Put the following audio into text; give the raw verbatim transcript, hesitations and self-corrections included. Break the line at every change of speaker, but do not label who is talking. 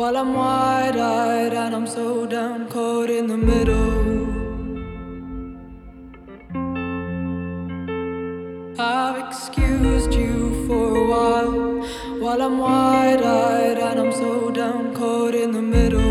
While I'm wide-eyed and I'm so down, caught in the middle. I've excused you for a while. While I'm wide-eyed and I'm so down, caught in the middle.